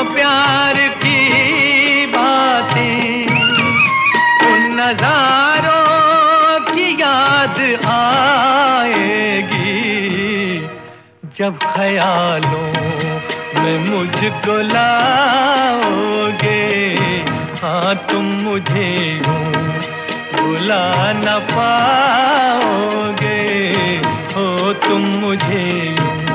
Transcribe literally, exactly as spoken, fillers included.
प्यार की बातें, उन नजारों की याद आएगी जब ख्यालों में मुझको लाओगे। हाँ तुम मुझे यूं भुला न पाओगे, हो तुम मुझे यूं